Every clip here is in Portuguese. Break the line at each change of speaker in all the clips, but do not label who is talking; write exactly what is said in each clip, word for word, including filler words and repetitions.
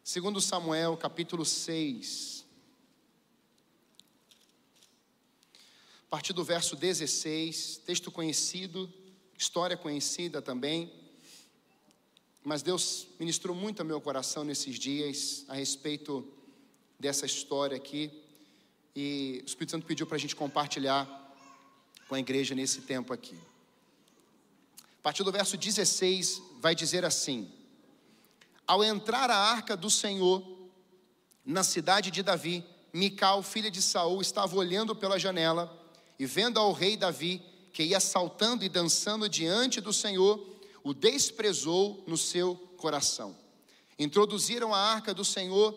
Segundo Samuel, capítulo seis, a partir do verso dezesseis, texto conhecido, história conhecida também, mas Deus ministrou muito ao meu coração nesses dias a respeito dessa história aqui, e o Espírito Santo pediu para a gente compartilhar com a igreja nesse tempo aqui. A partir do verso dezesseis vai dizer assim: ao entrar a arca do Senhor na cidade de Davi, Mical, filha de Saul, estava olhando pela janela e vendo ao rei Davi, que ia saltando e dançando diante do Senhor, o desprezou no seu coração. Introduziram a arca do Senhor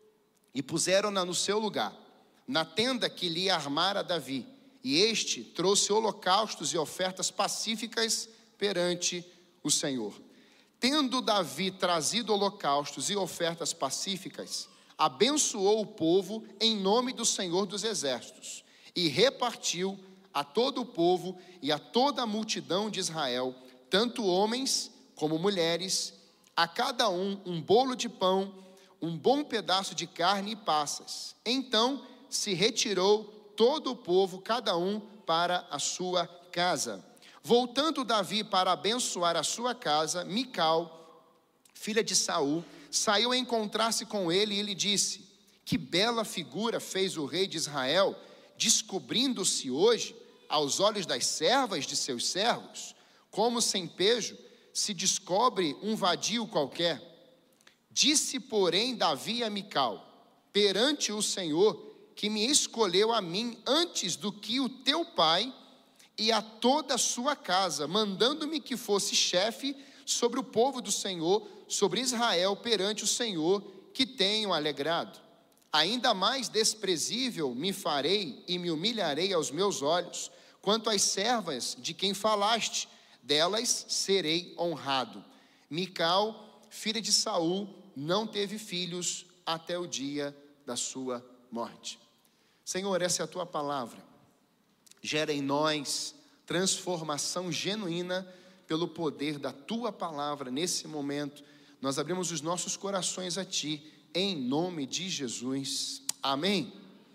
e puseram-na no seu lugar, na tenda que lhe armara Davi, e este trouxe holocaustos e ofertas pacíficas perante o Senhor. Tendo Davi trazido holocaustos e ofertas pacíficas, abençoou o povo em nome do Senhor dos Exércitos, e repartiu a todo o povo e a toda a multidão de Israel, tanto homens como mulheres, a cada um um bolo de pão, um bom pedaço de carne e passas. Então se retirou todo o povo, cada um para a sua casa. Voltando Davi para abençoar a sua casa, Mical, filha de Saul, saiu a encontrar-se com ele e lhe disse: que bela figura fez o rei de Israel, descobrindo-se hoje aos olhos das servas de seus servos, como sem pejo se descobre um vadio qualquer. Disse, porém, Davi a Mical: perante o Senhor, que me escolheu a mim antes do que o teu pai e a toda a sua casa, mandando-me que fosse chefe sobre o povo do Senhor, sobre Israel, perante o Senhor, que tenho alegrado. Ainda mais desprezível me farei e me humilharei aos meus olhos, quanto às servas de quem falaste, delas serei honrado. Mical, filha de Saul, não teve filhos até o dia da sua morte. Senhor, essa é a tua palavra. Gera em nós transformação genuína pelo poder da tua palavra. Nesse momento, nós abrimos os nossos corações a ti, em nome de Jesus. Amém?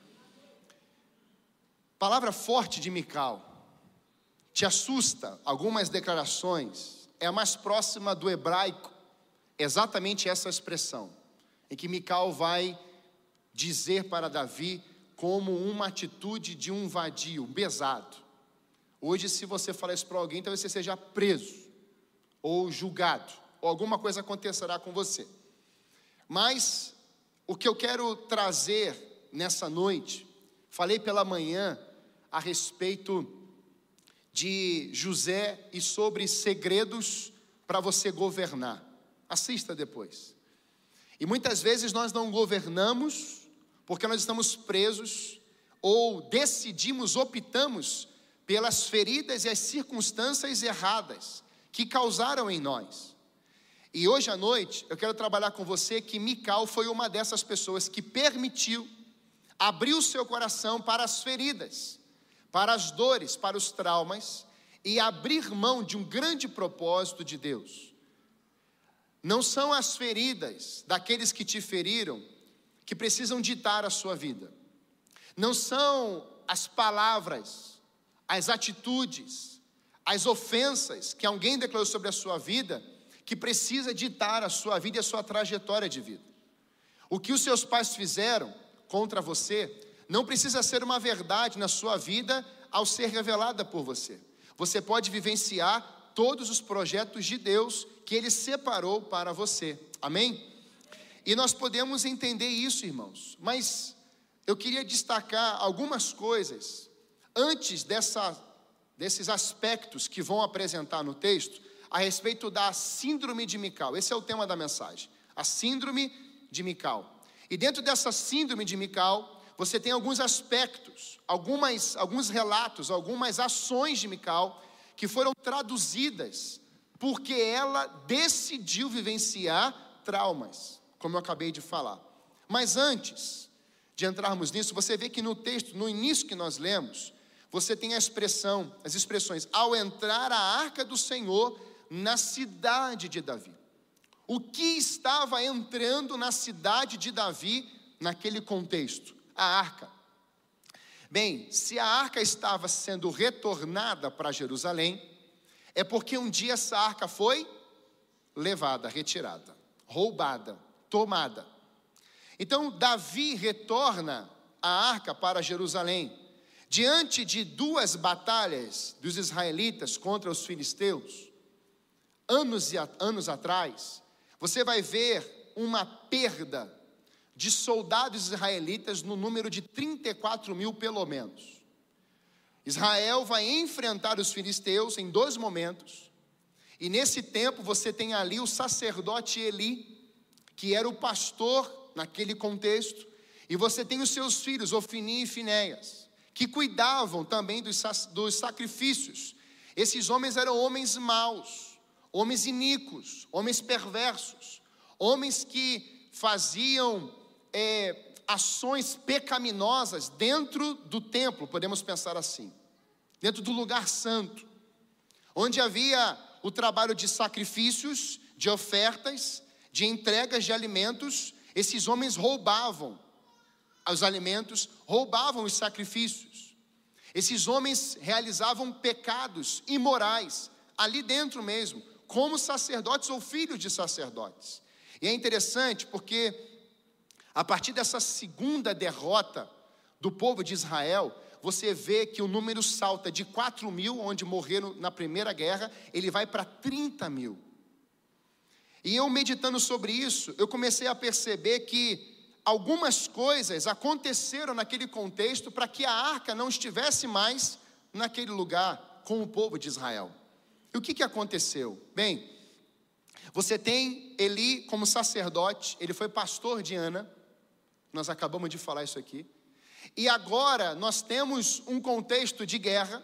Palavra forte de Mical. Te assusta algumas declarações? É a mais próxima do hebraico, exatamente essa expressão, em que Mical vai dizer para Davi como uma atitude de um vadio, um besado. Hoje, se você falar isso para alguém, talvez você seja preso, ou julgado, ou alguma coisa acontecerá com você. Mas, o que eu quero trazer nessa noite, falei pela manhã a respeito de José e sobre segredos para você governar. Assista depois. E muitas vezes nós não governamos porque nós estamos presos ou decidimos, optamos pelas feridas e as circunstâncias erradas que causaram em nós. E hoje à noite eu quero trabalhar com você que Mical foi uma dessas pessoas que permitiu, abriu o seu coração para as feridas, para as dores, para os traumas, e abrir mão de um grande propósito de Deus. Não são as feridas daqueles que te feriram que precisam ditar a sua vida. Não são as palavras, as atitudes, as ofensas que alguém declarou sobre a sua vida que precisa ditar a sua vida e a sua trajetória de vida. O que os seus pais fizeram contra você não precisa ser uma verdade na sua vida ao ser revelada por você. Você pode vivenciar todos os projetos de Deus que Ele separou para você. Amém? E nós podemos entender isso, irmãos, mas eu queria destacar algumas coisas antes dessa, desses aspectos que vão apresentar no texto a respeito da síndrome de Mical. Esse é o tema da mensagem, a síndrome de Mical. E dentro dessa síndrome de Mical, você tem alguns aspectos, algumas, alguns relatos, algumas ações de Mical que foram traduzidas porque ela decidiu vivenciar traumas, como eu acabei de falar. Mas antes de entrarmos nisso, você vê que no texto, no início que nós lemos, você tem a expressão, as expressões, ao entrar a arca do Senhor na cidade de Davi. O que estava entrando na cidade de Davi naquele contexto? A arca. Bem, se a arca estava sendo retornada para Jerusalém, é porque um dia essa arca foi levada, retirada, roubada, tomada. Então Davi retorna a arca para Jerusalém, diante de duas batalhas dos israelitas contra os filisteus, anos e anos atrás. Você vai ver uma perda de soldados israelitas no número de trinta e quatro mil pelo menos. Israel vai enfrentar os filisteus em dois momentos, e nesse tempo você tem ali o sacerdote Eli, que era o pastor naquele contexto, e você tem os seus filhos, Ofni e Finéias, que cuidavam também dos, dos sacrifícios. Esses homens eram homens maus, homens iníquos, homens perversos, homens que faziam é, ações pecaminosas dentro do templo, podemos pensar assim, dentro do lugar santo, onde havia o trabalho de sacrifícios, de ofertas, de entregas de alimentos. Esses homens roubavam os alimentos, roubavam os sacrifícios. Esses homens realizavam pecados imorais, ali dentro mesmo, como sacerdotes ou filhos de sacerdotes. E é interessante porque, a partir dessa segunda derrota do povo de Israel, você vê que o número salta de quatro mil, onde morreram na primeira guerra, ele vai para trinta mil. E eu meditando sobre isso, eu comecei a perceber que algumas coisas aconteceram naquele contexto para que a arca não estivesse mais naquele lugar com o povo de Israel. E o que, que aconteceu? Bem, você tem Eli como sacerdote, ele foi pastor de Ana, nós acabamos de falar isso aqui, e agora nós temos um contexto de guerra,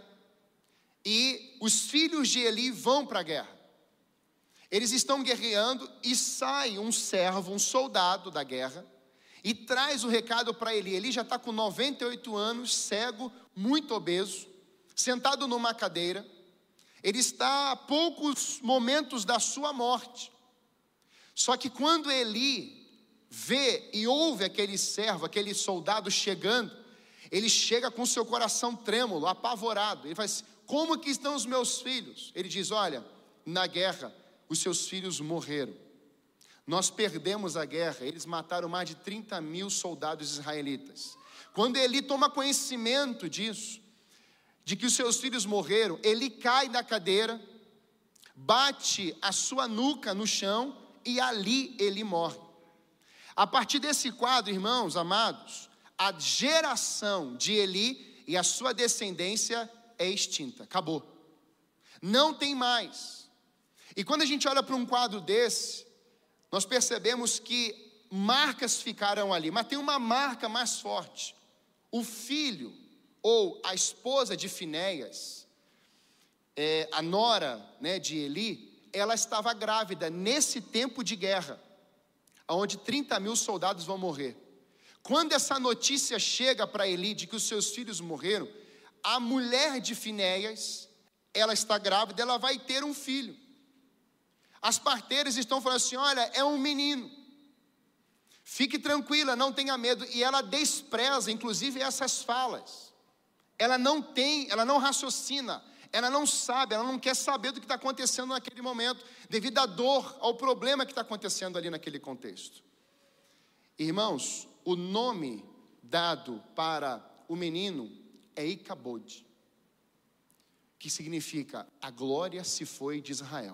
e os filhos de Eli vão para a guerra. Eles estão guerreando e sai um servo, um soldado da guerra, e traz o recado para Eli. Eli já está com noventa e oito anos, cego, muito obeso, sentado numa cadeira. Ele está a poucos momentos da sua morte. Só que quando Eli vê e ouve aquele servo, aquele soldado chegando, ele chega com seu coração trêmulo, apavorado. Ele fala assim: como que estão os meus filhos? Ele diz: olha, na guerra os seus filhos morreram. Nós perdemos a guerra, eles mataram mais de trinta mil soldados israelitas. Quando Eli toma conhecimento disso, de que os seus filhos morreram, ele cai da cadeira, bate a sua nuca no chão e ali ele morre. A partir desse quadro, irmãos amados, a geração de Eli e a sua descendência é extinta, acabou. Não tem mais. E quando a gente olha para um quadro desse, nós percebemos que marcas ficaram ali, mas tem uma marca mais forte. O filho ou a esposa de Finéias, é, a nora, né, de Eli, ela estava grávida nesse tempo de guerra, onde trinta mil soldados vão morrer. Quando essa notícia chega para Eli de que os seus filhos morreram, a mulher de Finéias, ela está grávida, ela vai ter um filho. As parteiras estão falando assim: olha, é um menino, fique tranquila, não tenha medo. E ela despreza, inclusive, essas falas. Ela não tem, ela não raciocina, ela não sabe, ela não quer saber do que está acontecendo naquele momento, devido à dor, ao problema que está acontecendo ali naquele contexto. Irmãos, o nome dado para o menino é Icabode, que significa: a glória se foi de Israel.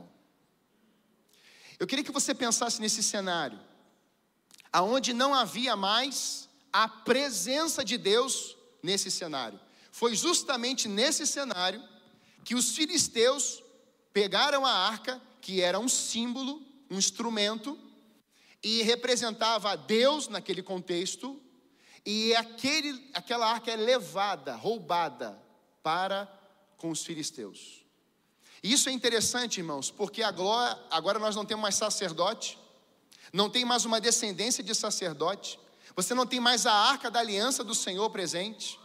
Eu queria que você pensasse nesse cenário, aonde não havia mais a presença de Deus nesse cenário. Foi justamente nesse cenário que os filisteus pegaram a arca, que era um símbolo, um instrumento, e representava a Deus naquele contexto, e aquele, aquela arca é levada, roubada para com os filisteus. Isso é interessante, irmãos, porque agora, agora nós não temos mais sacerdote, não tem mais uma descendência de sacerdote, você não tem mais a arca da aliança do Senhor presente,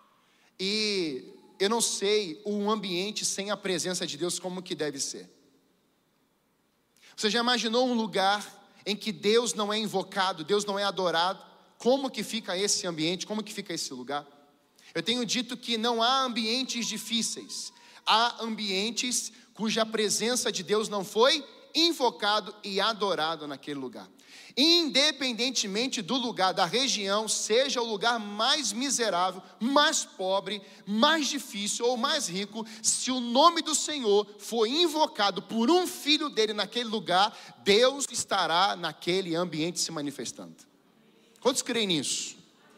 e eu não sei um ambiente sem a presença de Deus como que deve ser. Você já imaginou um lugar em que Deus não é invocado, Deus não é adorado? Como que fica esse ambiente? Como que fica esse lugar? Eu tenho dito que não há ambientes difíceis, há ambientes cuja presença de Deus não foi invocado e adorado naquele lugar. Independentemente do lugar, da região, seja o lugar mais miserável, mais pobre, mais difícil ou mais rico, se o nome do Senhor for invocado por um filho dele naquele lugar, Deus estará naquele ambiente se manifestando. Quantos creem nisso?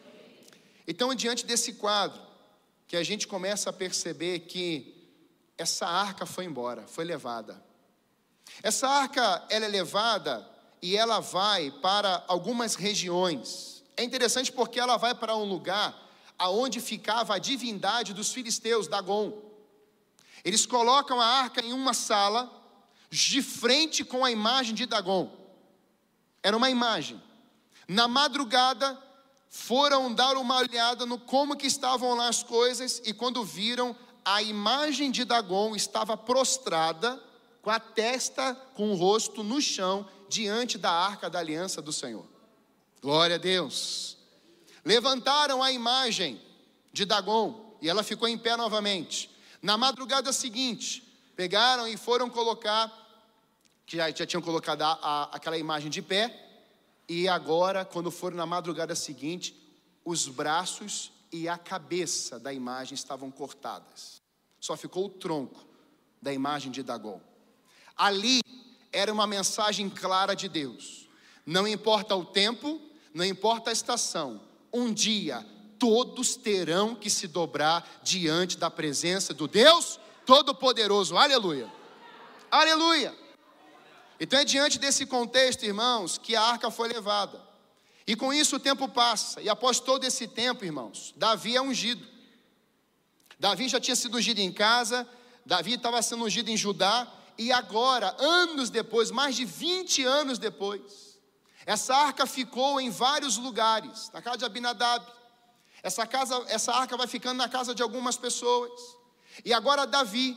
Então, diante desse quadro, que a gente começa a perceber que essa arca foi embora, foi levada. Essa arca, ela é levada e ela vai para algumas regiões. É interessante porque ela vai para um lugar aonde ficava a divindade dos filisteus, Dagon. Eles colocam a arca em uma sala, de frente com a imagem de Dagon. Era uma imagem. Na madrugada, foram dar uma olhada no como que estavam lá as coisas, e quando viram, a imagem de Dagon estava prostrada, com a testa, com o rosto no chão, diante da arca da aliança do Senhor. Glória a Deus. Levantaram a imagem de Dagon, e ela ficou em pé novamente. Na madrugada seguinte, pegaram e foram colocar, que já, já tinham colocado a, a, aquela imagem de pé, e agora, quando foram na madrugada seguinte, os braços e a cabeça da imagem estavam cortadas. Só ficou o tronco da imagem de Dagon. Ali era uma mensagem clara de Deus. Não importa o tempo, não importa a estação, um dia todos terão que se dobrar diante da presença do Deus Todo-Poderoso. Aleluia! Aleluia! Então é diante desse contexto, irmãos, que a arca foi levada. E com isso o tempo passa, e após todo esse tempo, irmãos, Davi é ungido. Davi já tinha sido ungido em casa, Davi estava sendo ungido em Judá, e agora, anos depois, mais de vinte anos depois, essa arca ficou em vários lugares. Na casa de Abinadab, essa, casa, essa arca vai ficando na casa de algumas pessoas. E agora Davi,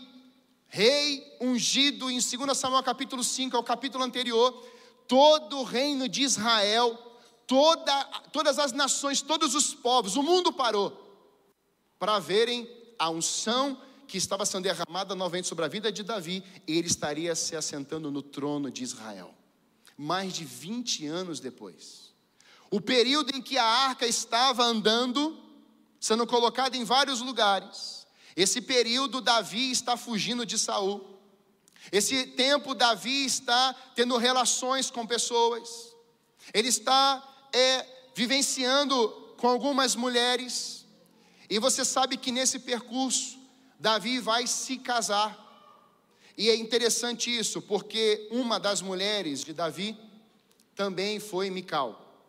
rei ungido, em dois Samuel capítulo cinco, é o capítulo anterior, todo o reino de Israel, toda, todas as nações, todos os povos, o mundo parou para verem a unção que estava sendo derramada novamente sobre a vida de Davi, e ele estaria se assentando no trono de Israel. Mais de vinte anos depois, o período em que a arca estava andando, sendo colocada em vários lugares, esse período Davi está fugindo de Saul. Esse tempo Davi está tendo relações com pessoas. Ele está é, vivenciando com algumas mulheres. E você sabe que nesse percurso Davi vai se casar. E é interessante isso, porque uma das mulheres de Davi também foi Mical.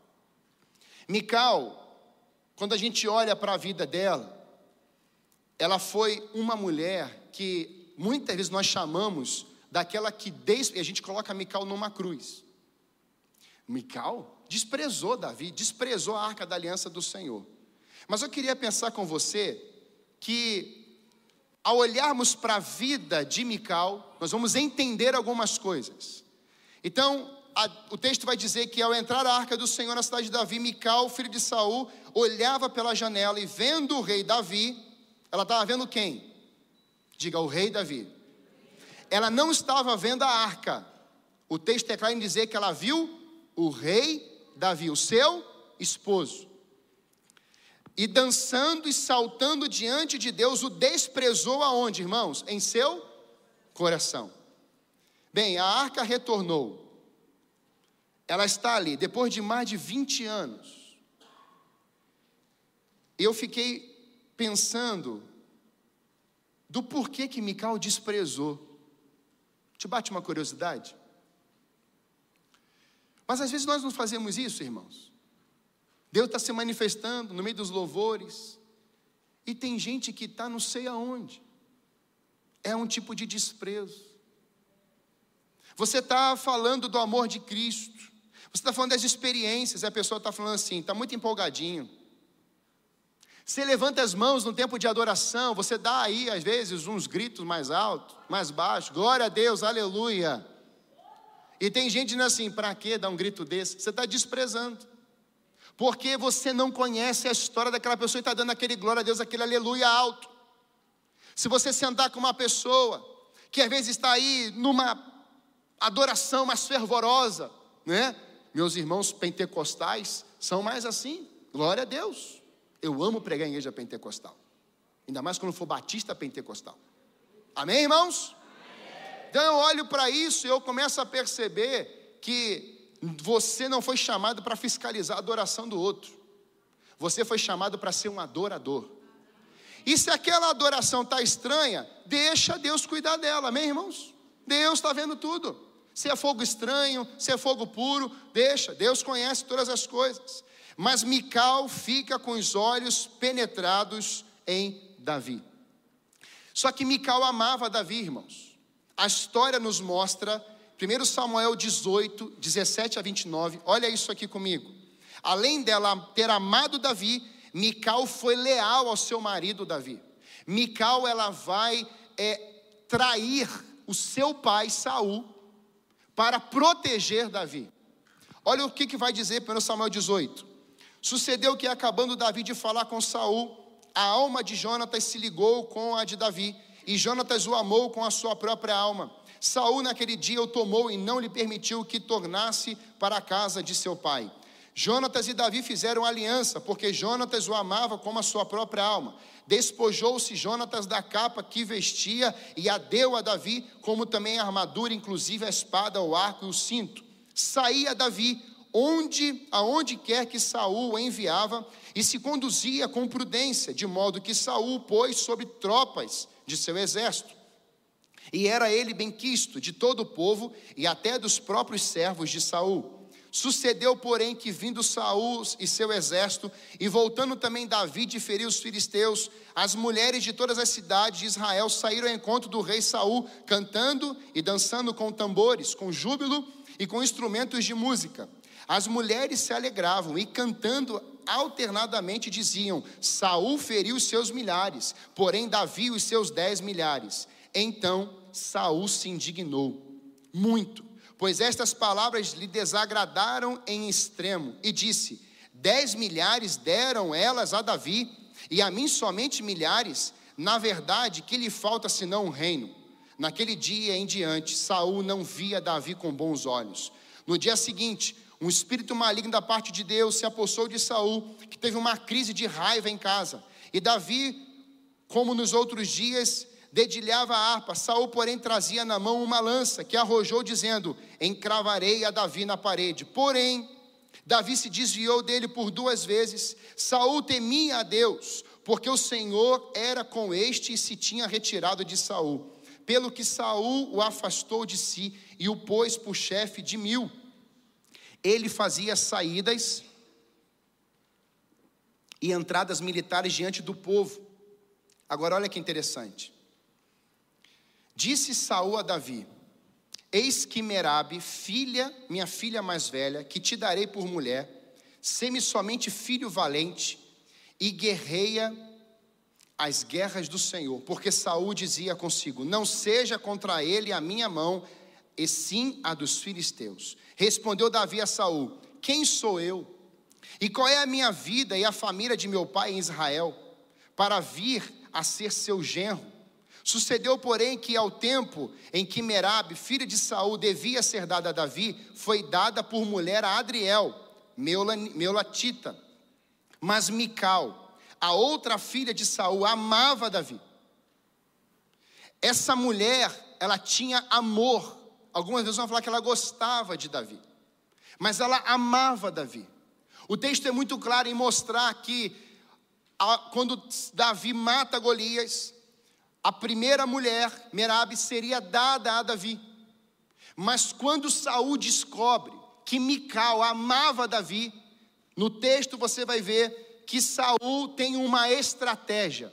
Mical, quando a gente olha para a vida dela, ela foi uma mulher que muitas vezes nós chamamos daquela que desde, a gente coloca Mical numa cruz. Mical desprezou Davi, desprezou a arca da aliança do Senhor. Mas eu queria pensar com você que ao olharmos para a vida de Mical, nós vamos entender algumas coisas. Então, a, o texto vai dizer que ao entrar a arca do Senhor na cidade de Davi, Mical, filho de Saul, olhava pela janela e vendo o rei Davi, ela estava vendo quem? Diga, o rei Davi. Ela não estava vendo a arca. O texto é claro em dizer que ela viu o rei Davi, o seu esposo. E dançando e saltando diante de Deus, o desprezou aonde, irmãos? Em seu coração. Bem, a arca retornou. Ela está ali, depois de mais de vinte anos. Eu fiquei pensando do porquê que Mical desprezou. Te bate uma curiosidade? Mas às vezes nós não fazemos isso, irmãos. Deus está se manifestando no meio dos louvores, e tem gente que está não sei aonde. É um tipo de desprezo. Você está falando do amor de Cristo, você está falando das experiências, e a pessoa está falando assim, está muito empolgadinho. Você levanta as mãos no tempo de adoração, você dá aí às vezes uns gritos mais altos, mais baixos, glória a Deus, aleluia. E tem gente dizendo assim, para que dar um grito desse? Você está desprezando. Porque você não conhece a história daquela pessoa e está dando aquele glória a Deus, aquele aleluia alto. Se você sentar com uma pessoa que às vezes está aí numa adoração mais fervorosa, né? Meus irmãos pentecostais são mais assim, glória a Deus. Eu amo pregar em igreja pentecostal, ainda mais quando for batista pentecostal. Amém, irmãos? Amém. Então eu olho para isso e eu começo a perceber que você não foi chamado para fiscalizar a adoração do outro. Você foi chamado para ser um adorador. E se aquela adoração está estranha, deixa Deus cuidar dela, amém, irmãos? Deus está vendo tudo. Se é fogo estranho, se é fogo puro, deixa, Deus conhece todas as coisas. Mas Mical fica com os olhos penetrados em Davi. Só que Mical amava Davi, irmãos. A história nos mostra, primeiro Samuel dezoito, dezessete a vinte e nove, olha isso aqui comigo. Além dela ter amado Davi, Mical foi leal ao seu marido Davi. Mical, ela vai é, trair o seu pai Saul para proteger Davi. Olha o que, que vai dizer primeiro Samuel dezoito. Sucedeu que, acabando Davi de falar com Saul, a alma de Jonatas se ligou com a de Davi, e Jonatas o amou com a sua própria alma. Saul naquele dia o tomou e não lhe permitiu que tornasse para a casa de seu pai. Jonatas e Davi fizeram aliança, porque Jonatas o amava como a sua própria alma. Despojou-se Jonatas da capa que vestia e a deu a Davi, como também a armadura, inclusive a espada, o arco e o cinto. Saía Davi onde, aonde quer que Saul o enviava, e se conduzia com prudência, de modo que Saul o pôs sobre tropas de seu exército. E era ele benquisto de todo o povo e até dos próprios servos de Saul. Sucedeu, porém, que vindo Saul e seu exército, e voltando também Davi de ferir os filisteus, as mulheres de todas as cidades de Israel saíram ao encontro do rei Saul, cantando e dançando com tambores, com júbilo e com instrumentos de música. As mulheres se alegravam e, cantando alternadamente, diziam: Saul feriu os seus milhares, porém Davi os seus dez milhares. Então Saul se indignou muito, pois estas palavras lhe desagradaram em extremo, e disse: Dez milhares deram elas a Davi, e a mim somente milhares. Na verdade, que lhe falta senão um reino? Naquele dia em diante, Saul não via Davi com bons olhos. No dia seguinte, um espírito maligno da parte de Deus se apossou de Saul, que teve uma crise de raiva em casa. E Davi, como nos outros dias, dedilhava a harpa. Saul, porém, trazia na mão uma lança, que arrojou, dizendo: encravarei a Davi na parede. Porém, Davi se desviou dele por duas vezes. Saul temia a Deus, porque o Senhor era com este e se tinha retirado de Saul. Pelo que Saul o afastou de si e o pôs por chefe de mil. Ele fazia saídas e entradas militares diante do povo. Agora olha que interessante. Disse Saul a Davi: eis que Merabe, filha, minha filha mais velha, que te darei por mulher, sê-me somente filho valente e guerreia as guerras do Senhor. Porque Saul dizia consigo: não seja contra ele a minha mão, e sim a dos filisteus. Respondeu Davi a Saul: quem sou eu? E qual é a minha vida e a família de meu pai em Israel, para vir a ser seu genro? Sucedeu, porém, que ao tempo em que Merabe, filha de Saul, devia ser dada a Davi, foi dada por mulher a Adriel, Meulatita. Mas Mical, a outra filha de Saul, amava Davi. Essa mulher, ela tinha amor. Algumas vezes vão falar que ela gostava de Davi, mas ela amava Davi. O texto é muito claro em mostrar que quando Davi mata Golias, a primeira mulher, Merabe, seria dada a Davi. Mas quando Saul descobre que Mical amava Davi, no texto você vai ver que Saul tem uma estratégia.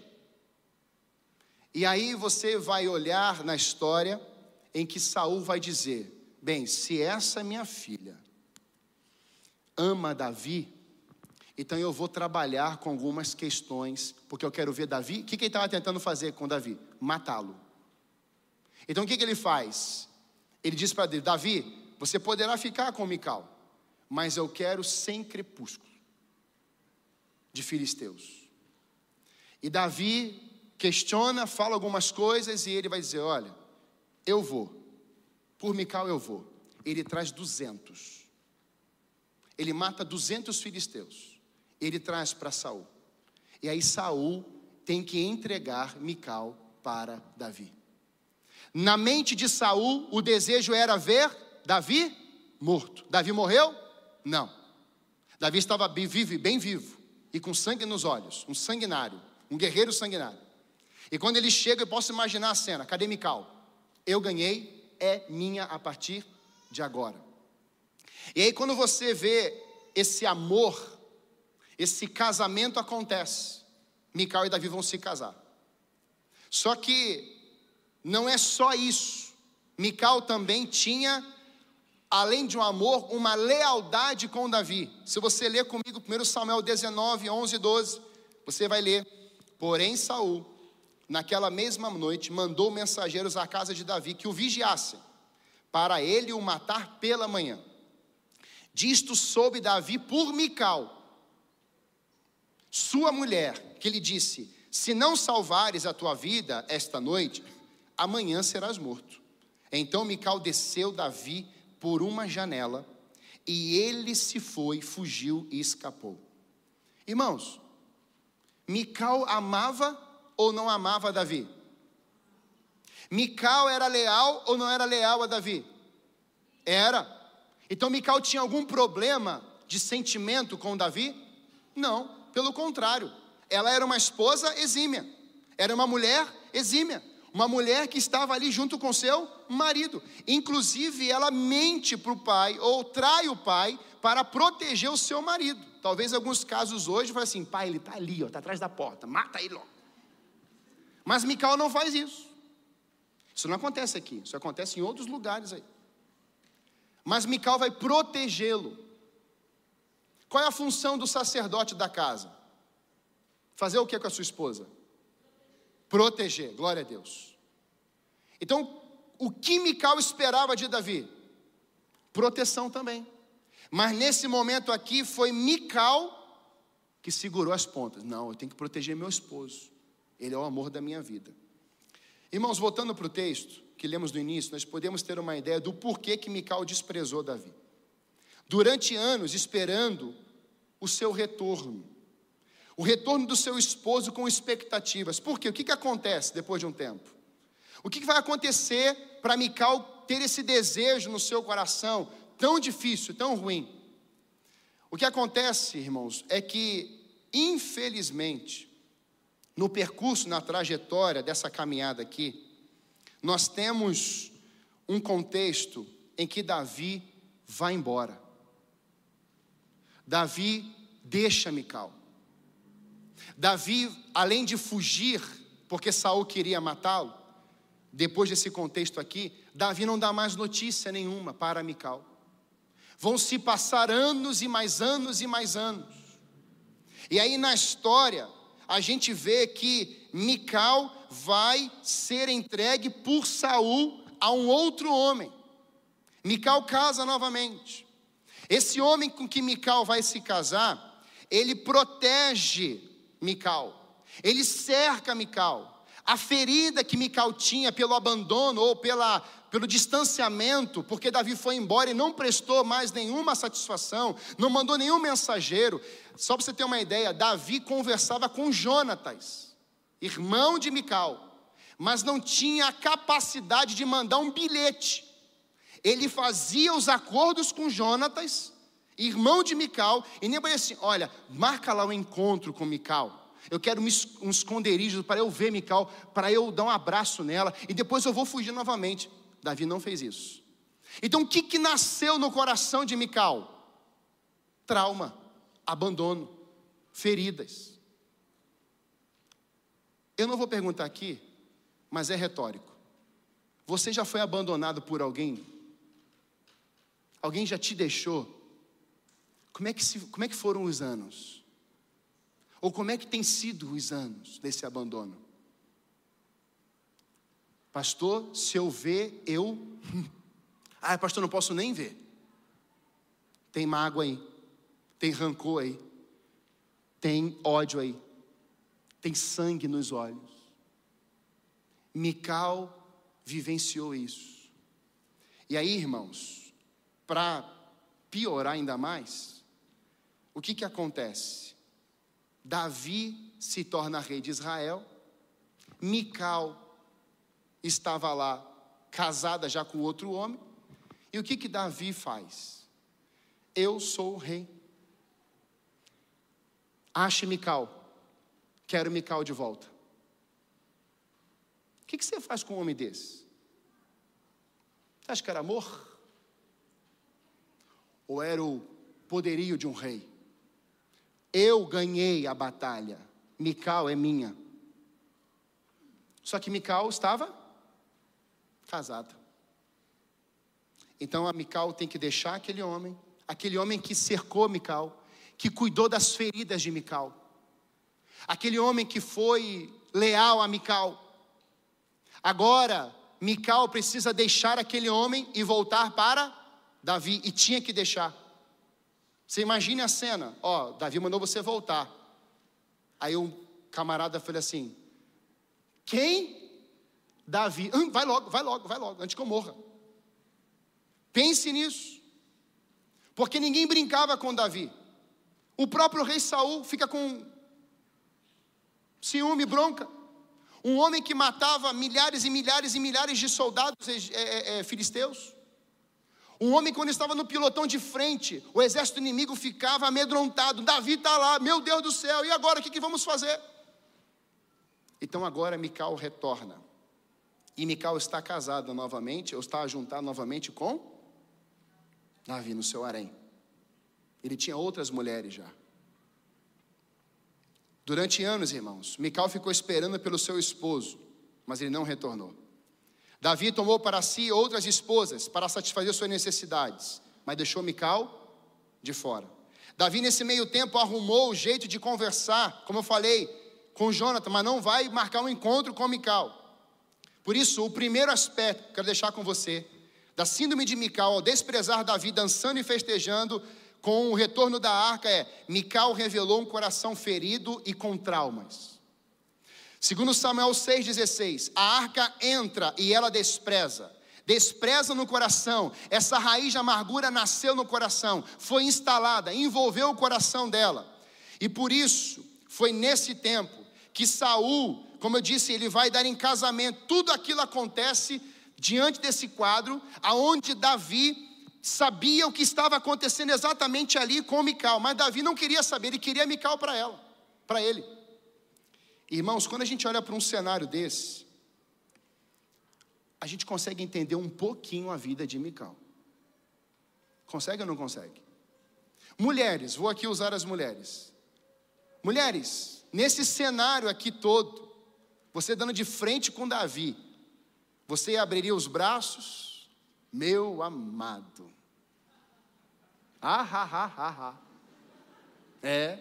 E aí você vai olhar na história em que Saul vai dizer: bem, se essa minha filha ama Davi, então eu vou trabalhar com algumas questões, porque eu quero ver Davi. O que, que ele estava tentando fazer com Davi? Matá-lo. Então o que, que ele faz? Ele diz para Davi: Davi, Você poderá ficar com Mical, mas eu quero sem crepúsculo de filisteus. E Davi questiona, fala algumas coisas e ele vai dizer, olha, eu vou, por Mical eu vou. Ele traz duzentos. Ele mata duzentos filisteus. Ele traz para Saul. E aí Saul tem que entregar Mical para Davi. Na mente de Saul, o desejo era ver Davi morto. Davi morreu? Não. Davi estava bem vivo, bem vivo, e com sangue nos olhos, um sanguinário, um guerreiro sanguinário. E quando ele chega, eu posso imaginar a cena, cadê Mical? Eu ganhei, é minha a partir de agora. E aí quando você vê esse amor, esse casamento acontece, Mical e Davi vão se casar. Só que não é só isso. Mical também tinha, além de um amor, uma lealdade com Davi. Se você ler comigo primeiro Samuel dezenove, onze e doze, você vai ler. Porém Saul, naquela mesma noite, mandou mensageiros à casa de Davi que o vigiassem, para ele o matar pela manhã. Disto soube Davi por Mical, sua mulher, que lhe disse, se não salvares a tua vida esta noite, amanhã serás morto. Então Mical desceu Davi por uma janela, e ele se foi, fugiu e escapou. Irmãos, Mical amava ou não amava Davi? Mical era leal ou não era leal a Davi? Era. Então Mical tinha algum problema de sentimento com Davi? Não, pelo contrário. Ela era uma esposa exímia, era uma mulher exímia, uma mulher que estava ali junto com seu marido. Inclusive ela mente para o pai, ou trai o pai, para proteger o seu marido. Talvez em alguns casos hoje, fale assim, pai, ele está ali, está atrás da porta, mata ele logo. Mas Mical não faz isso. Isso não acontece aqui, isso acontece em outros lugares aí. Mas Mical vai protegê-lo. Qual é a função do sacerdote da casa? Fazer o que com a sua esposa? Proteger, glória a Deus. Então, o que Mical esperava de Davi? Proteção também. Mas nesse momento aqui foi Mical que segurou as pontas. Não, eu tenho que proteger meu esposo. Ele é o amor da minha vida. Irmãos, voltando para o texto que lemos no início, nós podemos ter uma ideia do porquê que Mical desprezou Davi. Durante anos esperando o seu retorno. O retorno do seu esposo com expectativas. Por quê? O que, que acontece depois de um tempo? O que, que vai acontecer para Mical ter esse desejo no seu coração tão difícil, tão ruim? O que acontece, irmãos, é que, infelizmente, no percurso, na trajetória dessa caminhada aqui, nós temos um contexto em que Davi vai embora. Davi deixa Mical. Davi, além de fugir, porque Saul queria matá-lo, depois desse contexto aqui, Davi não dá mais notícia nenhuma para Mical. Vão se passar anos e mais anos e mais anos. E aí na história, a gente vê que Mical vai ser entregue por Saul a um outro homem. Mical casa novamente. Esse homem com que Mical vai se casar, ele protege Mical, ele cerca Mical. A ferida que Mical tinha pelo abandono ou pela, pelo distanciamento, porque Davi foi embora e não prestou mais nenhuma satisfação, não mandou nenhum mensageiro. Só para você ter uma ideia, Davi conversava com Jonatas, irmão de Mical, mas não tinha a capacidade de mandar um bilhete. Ele fazia os acordos com Jonatas, irmão de Mical, e nem falei assim, olha, marca lá um encontro com Mical. Eu quero um esconderijo para eu ver Mical, para eu dar um abraço nela, e depois eu vou fugir novamente. Davi não fez isso. Então o que, que nasceu no coração de Mical? Trauma, abandono, feridas. Eu não vou perguntar aqui, mas é retórico. Você já foi abandonado por alguém? Alguém já te deixou? Como é que, se, como é que foram os anos? Ou como é que tem sido os anos desse abandono? Pastor, se eu ver, eu... Ah, pastor, não posso nem ver. Tem mágoa aí, tem rancor aí, tem ódio aí, tem sangue nos olhos. Mical vivenciou isso. E aí, irmãos, para piorar ainda mais, o que que acontece? Davi se torna rei de Israel, Mical estava lá, casada já com outro homem, e o que que Davi faz? Eu sou o rei. Ache Mical, quero Mical de volta. O que que você faz com um homem desse? Você acha que era amor? Ou era o poderio de um rei? Eu ganhei a batalha, Mical é minha. Só que Mical estava casada. Então a Mical tem que deixar aquele homem, aquele homem que cercou Mical, que cuidou das feridas de Mical, aquele homem que foi leal a Mical. Agora Mical precisa deixar aquele homem e voltar para Davi, e tinha que deixar. Você imagine a cena, ó, Davi mandou você voltar. Aí o camarada falou assim: quem? Davi. Hum, vai logo, vai logo, vai logo, antes que eu morra. Pense nisso. Porque ninguém brincava com Davi. O próprio rei Saul fica com ciúme, bronca. Um homem que matava milhares e milhares e milhares de soldados é, é, é, filisteus. Um homem, quando estava no pilotão de frente, o exército inimigo ficava amedrontado. Davi está lá, meu Deus do céu, e agora o que, que vamos fazer? Então agora Mical retorna. E Mical está casada novamente, ou está a juntar novamente com Davi no seu harém. Ele tinha outras mulheres já. Durante anos, irmãos, Mical ficou esperando pelo seu esposo, mas ele não retornou. Davi tomou para si outras esposas para satisfazer suas necessidades, mas deixou Mical de fora. Davi, nesse meio tempo, arrumou o jeito de conversar, como eu falei, com Jonathan, mas não vai marcar um encontro com Mical. Por isso, o primeiro aspecto que eu quero deixar com você, da síndrome de Mical, ao desprezar Davi dançando e festejando com o retorno da arca, é: Mical revelou um coração ferido e com traumas. Segundo Samuel seis, dezesseis, a arca entra e ela despreza. Despreza no coração. Essa raiz de amargura nasceu no coração, foi instalada, envolveu o coração dela. E por isso, foi nesse tempo que Saul, como eu disse, ele vai dar em casamento. Tudo aquilo acontece diante desse quadro, aonde Davi sabia o que estava acontecendo exatamente ali com Mical. Mas Davi não queria saber, ele queria Mical para ela, para ele. Irmãos, quando a gente olha para um cenário desse, a gente consegue entender um pouquinho a vida de Mical. Consegue ou não consegue? Mulheres, vou aqui usar as mulheres. Mulheres, nesse cenário aqui todo, você dando de frente com Davi, você abriria os braços? Meu amado. Ah, ah, ah, ah, ah. É.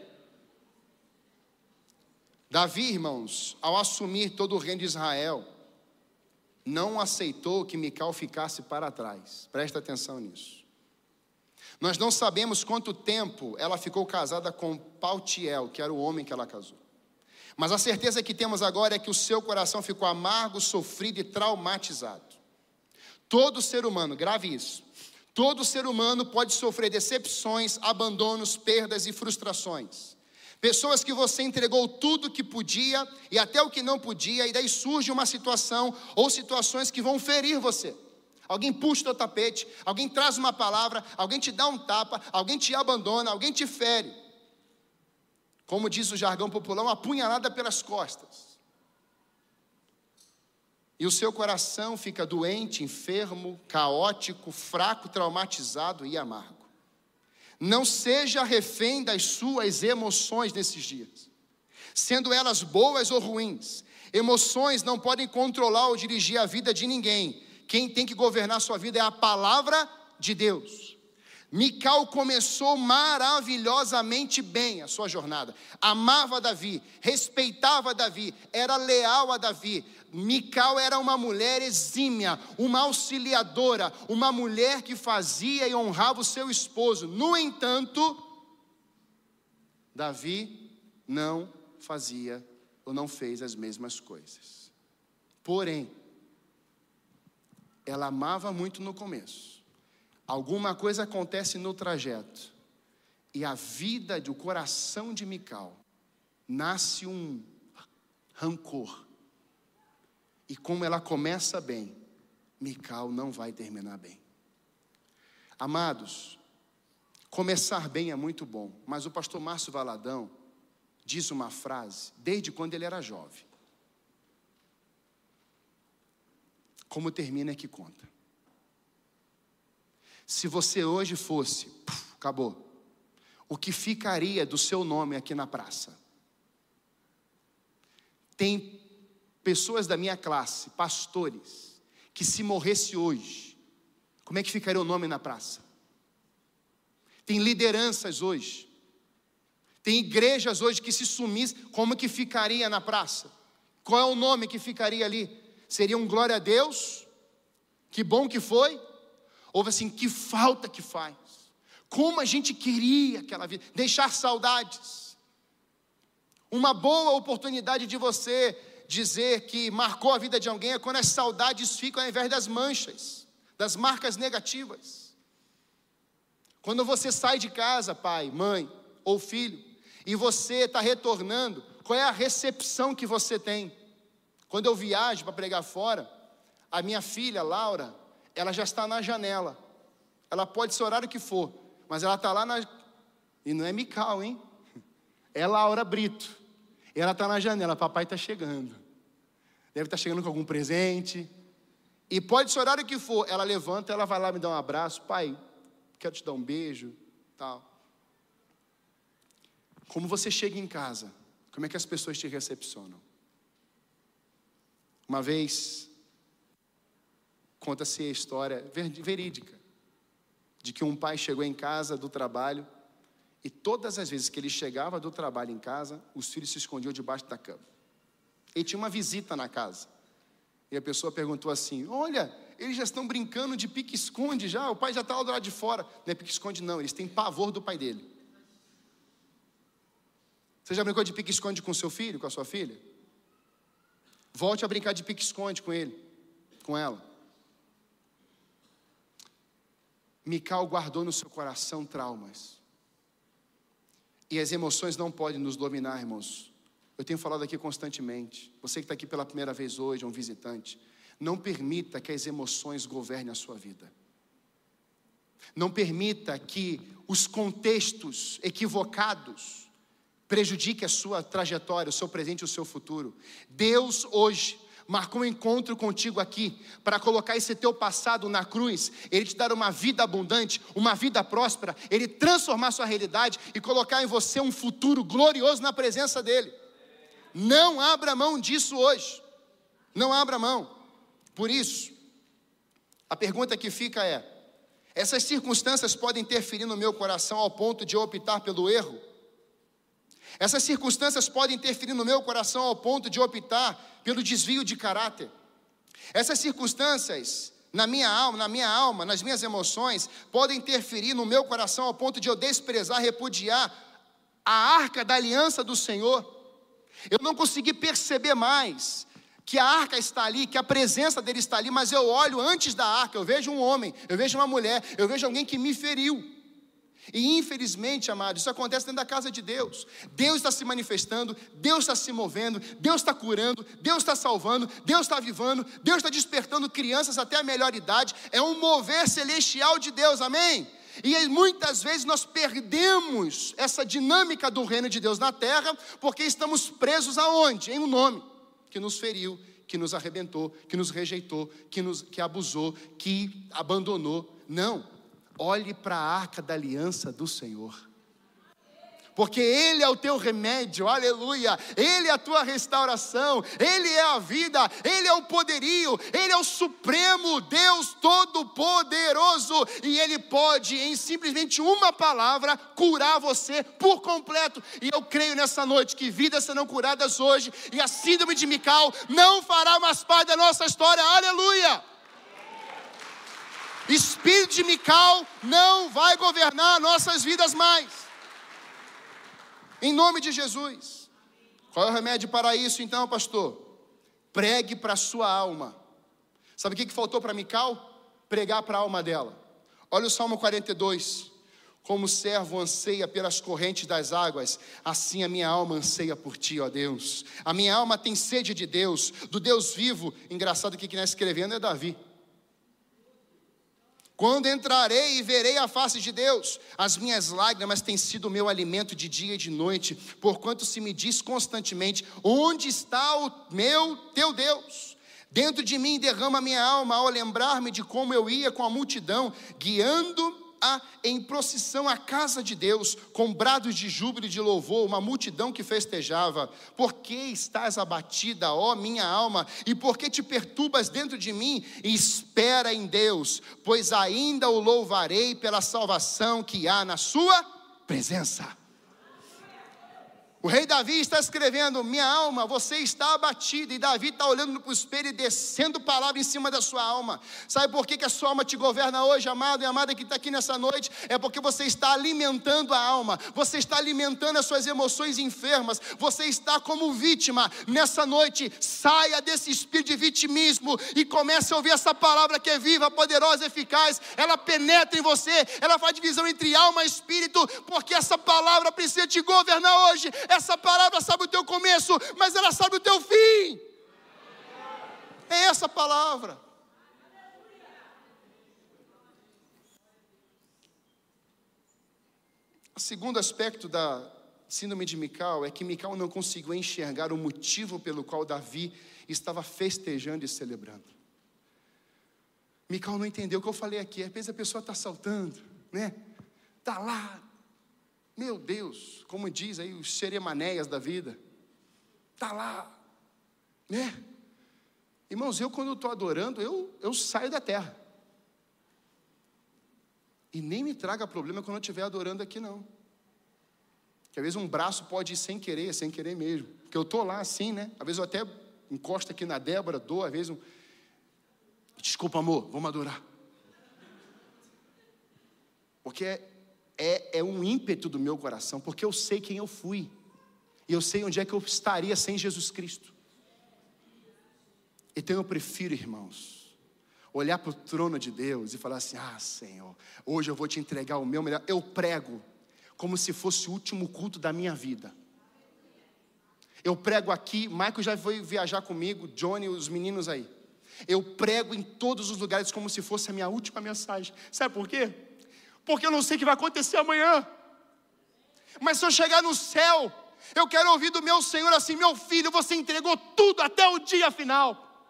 Davi, irmãos, ao assumir todo o reino de Israel, não aceitou que Mical ficasse para trás. Presta atenção nisso. Nós não sabemos quanto tempo ela ficou casada com Paltiel, que era o homem que ela casou. Mas a certeza que temos agora é que o seu coração ficou amargo, sofrido e traumatizado. Todo ser humano, grave isso, todo ser humano pode sofrer decepções, abandonos, perdas e frustrações. Pessoas que você entregou tudo que podia e até o que não podia, e daí surge uma situação ou situações que vão ferir você. Alguém puxa o teu tapete, alguém traz uma palavra, alguém te dá um tapa, alguém te abandona, alguém te fere. Como diz o jargão popular, uma punhalada pelas costas. E o seu coração fica doente, enfermo, caótico, fraco, traumatizado e amargo. Não seja refém das suas emoções nesses dias, sendo elas boas ou ruins. Emoções não podem controlar ou dirigir a vida de ninguém. Quem tem que governar a sua vida é a palavra de Deus. Mical começou maravilhosamente bem a sua jornada. Amava Davi, respeitava Davi, era leal a Davi. Mical era uma mulher exímia, uma auxiliadora, uma mulher que fazia e honrava o seu esposo. No entanto, Davi não fazia ou não fez as mesmas coisas. Porém, ela amava muito no começo. Alguma coisa acontece no trajeto, e a vida do coração de Mical nasce um rancor. E como ela começa bem, Mical não vai terminar bem. Amados, começar bem é muito bom, mas o pastor Márcio Valadão diz uma frase desde quando ele era jovem: como termina é que conta. Se você hoje fosse, puf, acabou, o que ficaria do seu nome aqui na praça? Tem pessoas da minha classe, pastores, que se morresse hoje, como é que ficaria o nome na praça? Tem lideranças hoje, tem igrejas hoje que se sumissem, como que ficaria na praça? Qual é o nome que ficaria ali? Seria um glória a Deus? Que bom que foi? Ou assim, que falta que faz? Como a gente queria aquela vida, deixar saudades. Uma boa oportunidade de você dizer que marcou a vida de alguém é quando as saudades ficam ao invés das manchas, das marcas negativas. Quando você sai de casa, pai, mãe ou filho, e você está retornando, qual é a recepção que você tem? Quando eu viajo para pregar fora, a minha filha, Laura, ela já está na janela. Ela pode ser o horário que for, mas ela está lá na... E não é Mical, hein? É Laura Brito. E ela está na janela, papai está chegando. Deve estar chegando com algum presente. E pode ser o horário que for, ela levanta, ela vai lá me dar um abraço. Pai, quero te dar um beijo, tal. Como você chega em casa, como é que as pessoas te recepcionam? Uma vez, conta-se a história verídica, de que um pai chegou em casa do trabalho, e todas as vezes que ele chegava do trabalho em casa, os filhos se escondiam debaixo da cama. Ele tinha uma visita na casa, e a pessoa perguntou assim: olha, eles já estão brincando de pique-esconde já, o pai já está lá do lado de fora. Não é pique-esconde não, eles têm pavor do pai dele. Você já brincou de pique-esconde com seu filho, com a sua filha? Volte a brincar de pique-esconde com ele, com ela. Mical guardou no seu coração traumas. E as emoções não podem nos dominar, irmãos. Eu tenho falado aqui constantemente. Você que está aqui pela primeira vez hoje, é um visitante. Não permita que as emoções governem a sua vida. Não permita que os contextos equivocados prejudiquem a sua trajetória, o seu presente e o seu futuro. Deus hoje marcou um encontro contigo aqui para colocar esse teu passado na cruz, Ele te dar uma vida abundante, uma vida próspera, Ele transformar a sua realidade e colocar em você um futuro glorioso na presença dEle. Não abra mão disso hoje, não abra mão. Por isso, a pergunta que fica é: essas circunstâncias podem interferir no meu coração ao ponto de eu optar pelo erro? Essas circunstâncias podem interferir no meu coração ao ponto de optar pelo desvio de caráter? Essas circunstâncias na minha alma, na minha alma, nas minhas emoções, podem interferir no meu coração ao ponto de eu desprezar, repudiar a arca da aliança do Senhor? Eu não consegui perceber mais que a arca está ali, que a presença dele está ali, mas eu olho antes da arca, eu vejo um homem, eu vejo uma mulher, eu vejo alguém que me feriu. E infelizmente, amados, isso acontece dentro da casa de Deus. Deus está se manifestando, Deus está se movendo, Deus está curando, Deus está salvando, Deus está avivando, Deus está despertando crianças até a melhor idade. É um mover celestial de Deus, amém? E muitas vezes nós perdemos essa dinâmica do reino de Deus na terra, porque estamos presos aonde? Em um nome que nos feriu, que nos arrebentou, que nos rejeitou, que, nos, que abusou, que abandonou. Não. Olhe para a arca da aliança do Senhor. porque Ele é o teu remédio, aleluia, Ele é a tua restauração, Ele é a vida, Ele é o poderio, Ele é o supremo Deus Todo-Poderoso, e Ele pode, em simplesmente uma palavra, curar você por completo. E eu creio nessa noite que vidas serão curadas hoje, e a síndrome de Mical não fará mais parte da nossa história, aleluia. Espírito de Mical não vai governar nossas vidas mais. Em nome de Jesus. Qual é o remédio para isso então, pastor? Pregue para a sua alma. Sabe o que faltou para Mical? Pregar para a alma dela. Olha o Salmo quarenta e dois. Como o servo anseia pelas correntes das águas, assim a minha alma anseia por ti, ó Deus. A minha alma tem sede de Deus, do Deus vivo. Engraçado que quem está escrevendo é Davi. Quando entrarei e verei a face de Deus, as minhas lágrimas têm sido o meu alimento de dia e de noite, porquanto se me diz constantemente, onde está o meu, teu Deus? Dentro de mim derrama minha alma ao lembrar-me de como eu ia com a multidão, guiando-a em procissão à casa de Deus, com brados de júbilo e de louvor, uma multidão que festejava. Por que estás abatida, ó minha alma, e por que te perturbas dentro de mim? Espera em Deus, pois ainda o louvarei pela salvação que há na sua presença. O rei Davi está escrevendo, minha alma, você está abatida, e Davi está olhando para o espelho e descendo palavra em cima da sua alma. Sabe por que, que a sua alma te governa hoje, amado e amada que está aqui nessa noite? É porque você está alimentando a alma, você está alimentando as suas emoções enfermas, você está como vítima. Nessa noite, saia desse espírito de vitimismo e comece a ouvir essa palavra que é viva, poderosa, eficaz. Ela penetra em você, ela faz divisão entre alma e espírito, porque essa palavra precisa te governar hoje. Essa palavra sabe o teu começo, mas ela sabe o teu fim. É essa palavra. O segundo aspecto da síndrome de Mical é que Mical não conseguiu enxergar o motivo pelo qual Davi estava festejando e celebrando. Mical não entendeu o que eu falei aqui. Às vezes a pessoa está saltando, né? Está lá. Meu Deus, como diz aí os seremanéias da vida, está lá, né? Irmãos, eu quando estou adorando, eu, eu saio da terra. E nem me traga problema quando eu estiver adorando aqui não. Porque às vezes um braço pode ir sem querer, sem querer mesmo. Porque eu estou lá assim, né? Às vezes eu até encosto aqui na Débora, dou, às vezes um... Desculpa amor, vamos adorar. Porque é... É, é um ímpeto do meu coração, porque eu sei quem eu fui, e eu sei onde é que eu estaria sem Jesus Cristo. Então eu prefiro, irmãos, olhar para o trono de Deus e falar assim, ah Senhor, hoje eu vou te entregar o meu melhor. Eu prego como se fosse o último culto da minha vida. Eu prego aqui, Michael já foi viajar comigo, Johnny, os meninos aí. Eu prego em todos os lugares como se fosse a minha última mensagem. Sabe por quê? Porque eu não sei o que vai acontecer amanhã. Mas se eu chegar no céu, eu quero ouvir do meu Senhor assim, meu filho, você entregou tudo até o dia final.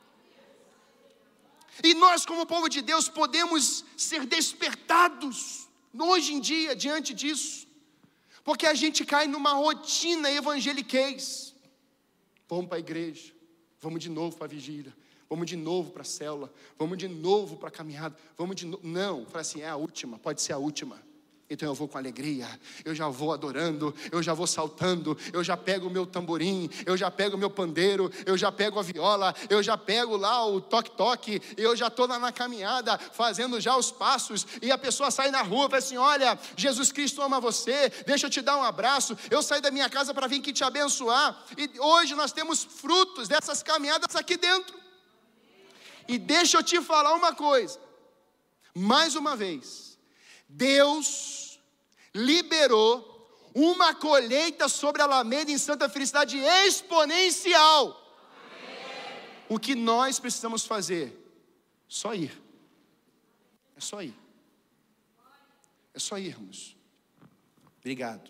E nós como povo de Deus podemos ser despertados hoje em dia diante disso. Porque a gente cai numa rotina evangeliquez. Vamos para a igreja, vamos de novo para a vigília. Vamos de novo para a célula, vamos de novo para a caminhada, vamos de novo, não, fala assim, é a última, pode ser a última, então eu vou com alegria, eu já vou adorando, eu já vou saltando, eu já pego o meu tamborim, eu já pego o meu pandeiro, eu já pego a viola, eu já pego lá o toque-toque, eu já estou lá na caminhada, fazendo já os passos, e a pessoa sai na rua e fala assim, olha, Jesus Cristo ama você, deixa eu te dar um abraço, eu saí da minha casa para vir aqui te abençoar, e hoje nós temos frutos dessas caminhadas aqui dentro. E deixa eu te falar uma coisa, mais uma vez, Deus liberou uma colheita sobre a Alameda em Santa Felicidade exponencial. Amém. O que nós precisamos fazer? Só ir. É só ir. É só irmos. Obrigado.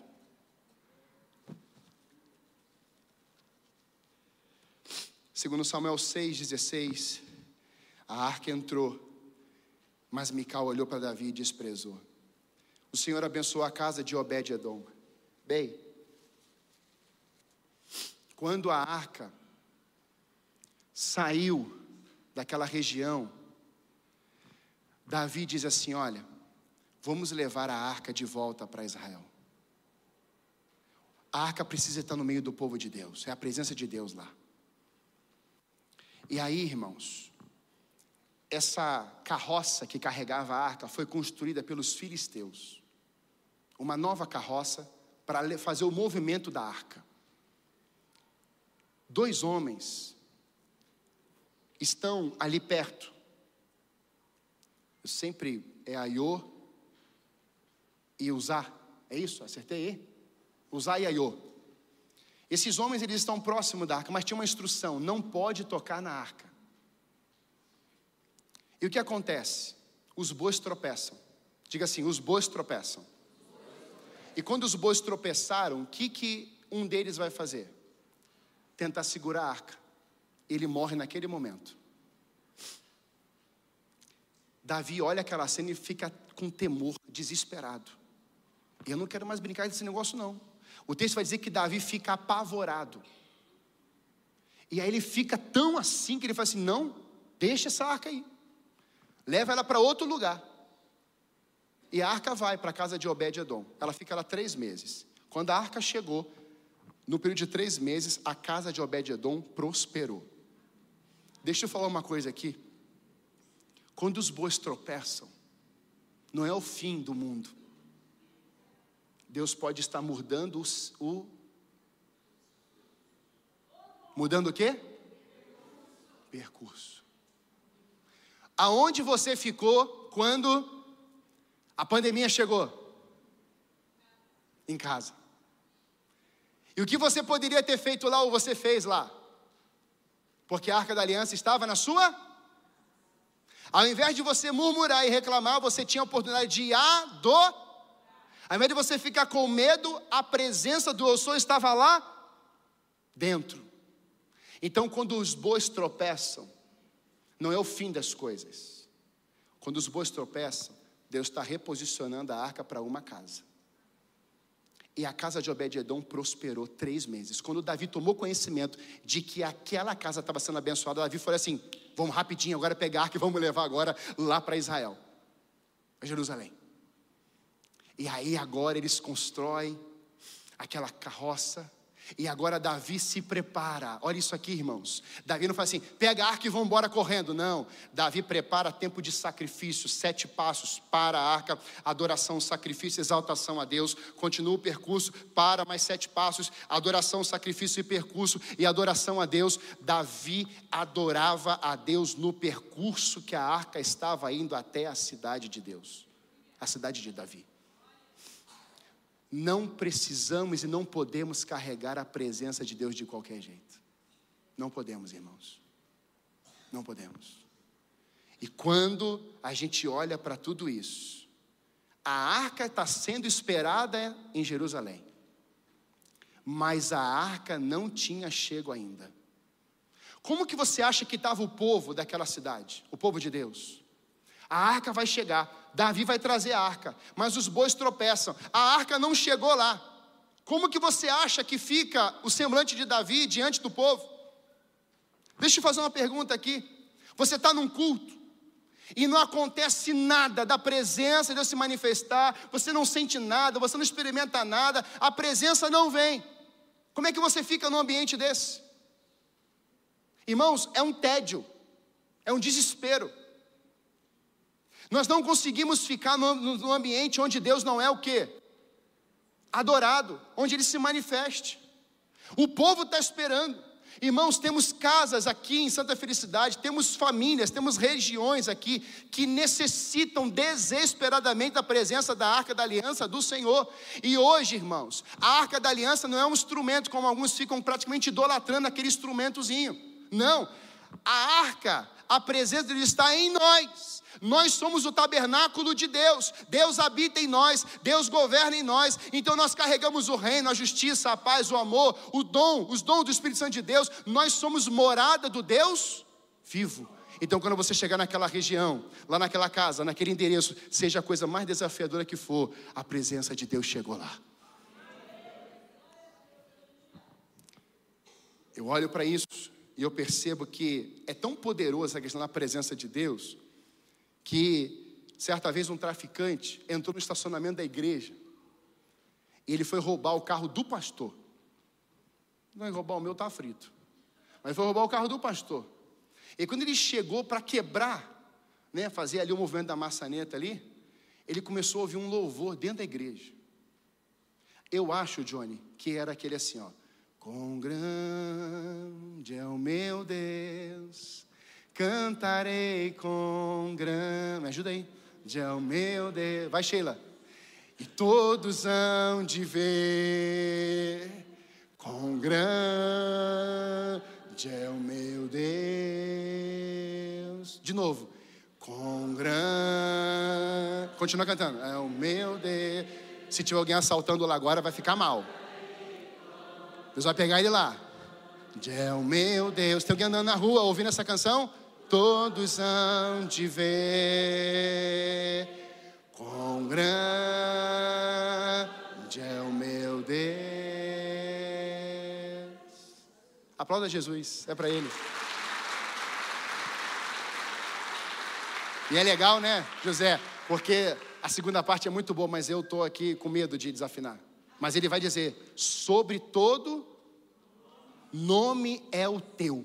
Segundo Samuel seis, dezesseis, a arca entrou, mas Mical olhou para Davi e desprezou. O Senhor abençoou a casa de Obed-edom, Bem, quando a arca saiu daquela região, Davi diz assim: olha, vamos levar a arca de volta para Israel. A arca precisa estar no meio do povo de Deus, é a presença de Deus lá. E aí, irmãos, essa carroça que carregava a arca foi construída pelos filisteus. Uma nova carroça para fazer o movimento da arca. Dois homens estão ali perto. Eu sempre é Aiô e Uzá. É isso? Acertei aí? Uzá e Aiô. Esses homens, eles estão próximos da arca, mas tinha uma instrução: não pode tocar na arca. E o que acontece? Os bois tropeçam. Diga assim: os bois tropeçam. E quando os bois tropeçaram, o que, que um deles vai fazer? Tentar segurar a arca. Ele morre naquele momento. Davi olha aquela cena e fica com temor, desesperado. Eu não quero mais brincar desse negócio não. O texto vai dizer que Davi fica apavorado. E aí ele fica tão assim que ele fala assim: não, deixa essa arca aí. Leva ela para outro lugar. E a arca vai para a casa de Obed-edom. Ela fica lá três meses. Quando a arca chegou, no período de três meses, a casa de Obed-edom prosperou. Deixa eu falar uma coisa aqui. Quando os bois tropeçam, não é o fim do mundo. Deus pode estar mudando os, o... Mudando o quê? Percurso. Aonde você ficou quando a pandemia chegou? Em casa. E o que você poderia ter feito lá ou você fez lá? Porque a Arca da Aliança estava na sua... Ao invés de você murmurar e reclamar, você tinha a oportunidade de adorar. Ao invés de você ficar com medo, a presença do Eu Sou estava lá dentro. Então, quando os bois tropeçam, não é o fim das coisas. Quando os bois tropeçam, Deus está reposicionando a arca para uma casa. E a casa de Obed-edom prosperou três meses. Quando Davi tomou conhecimento de que aquela casa estava sendo abençoada, Davi falou assim: vamos rapidinho agora pegar a arca e vamos levar agora lá para Israel, para Jerusalém. E aí agora eles constroem aquela carroça. E agora Davi se prepara. Olha isso aqui, irmãos. Davi não fala assim: pega a arca e vamos embora correndo. Não, Davi prepara tempo de sacrifício. Sete passos para a arca: adoração, sacrifício, exaltação a Deus. Continua o percurso, para mais sete passos: adoração, sacrifício e percurso. E adoração a Deus. Davi adorava a Deus no percurso que a arca estava indo até a cidade de Deus, a cidade de Davi. Não precisamos e não podemos carregar a presença de Deus de qualquer jeito. Não podemos, irmãos. Não podemos. E quando a gente olha para tudo isso, a arca está sendo esperada em Jerusalém, mas a arca não tinha chego ainda. Como que você acha que estava o povo daquela cidade? O povo de Deus? A arca vai chegar, Davi vai trazer a arca, mas os bois tropeçam, a arca não chegou lá. Como que você acha que fica o semblante de Davi diante do povo? Deixa eu fazer uma pergunta aqui. Você está num culto e não acontece nada da presença de Deus se manifestar, você não sente nada, você não experimenta nada, a presença não vem. Como é que você fica num ambiente desse? Irmãos, é um tédio, é um desespero. Nós não conseguimos ficar no ambiente onde Deus não é o quê? Adorado, onde Ele se manifeste. O povo está esperando. Irmãos, temos casas aqui em Santa Felicidade, temos famílias, temos regiões aqui que necessitam desesperadamente da presença da Arca da Aliança do Senhor. E hoje, irmãos, a Arca da Aliança não é um instrumento como alguns ficam praticamente idolatrando aquele instrumentozinho. Não, a Arca, a presença de Deus está em nós. Nós somos o tabernáculo de Deus. Deus habita em nós, Deus governa em nós. Então nós carregamos o reino, a justiça, a paz, o amor, o dom, os dons do Espírito Santo de Deus. Nós somos morada do Deus vivo. Então quando você chegar naquela região, lá naquela casa, naquele endereço, seja a coisa mais desafiadora que for, a presença de Deus chegou lá. Eu olho para isso e eu percebo que é tão poderosa a questão da presença de Deus, que certa vez um traficante entrou no estacionamento da igreja e ele foi roubar o carro do pastor. Não ia roubar o meu, tá frito. Mas foi roubar o carro do pastor. E quando ele chegou para quebrar, né, fazer ali o movimento da maçaneta ali, ele começou a ouvir um louvor dentro da igreja. Eu acho, Johnny, que era aquele assim, ó. Quão grande é o meu Deus, cantarei com grande... Me ajuda aí. De é o meu Deus. Vai, Sheila. E todos hão de ver, quão grande é o meu Deus. De novo. Quão grande... Continua cantando. É o meu Deus. Se tiver alguém assaltando lá agora, vai ficar mal. Deus vai pegar ele lá. É o meu Deus. Tem alguém andando na rua ouvindo essa canção? Todos hão de ver, quão grande é o meu Deus. Aplauda Jesus, é para ele. E é legal, né, José? Porque a segunda parte é muito boa, mas eu estou aqui com medo de desafinar. Mas ele vai dizer, sobre todo nome é o teu.